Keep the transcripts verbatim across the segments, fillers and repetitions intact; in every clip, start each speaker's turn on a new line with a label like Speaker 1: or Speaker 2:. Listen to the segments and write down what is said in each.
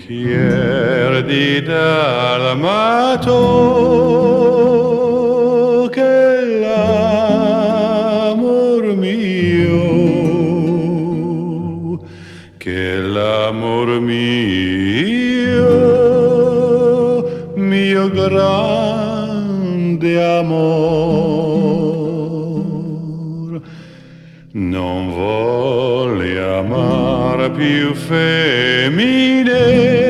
Speaker 1: Fier d'amato che l'amor mio, che l'amor mio, mio grande amor, non volle amar più femmine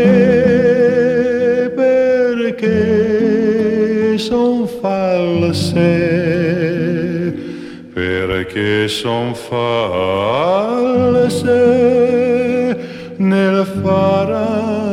Speaker 1: perché son false, perché son false nel fare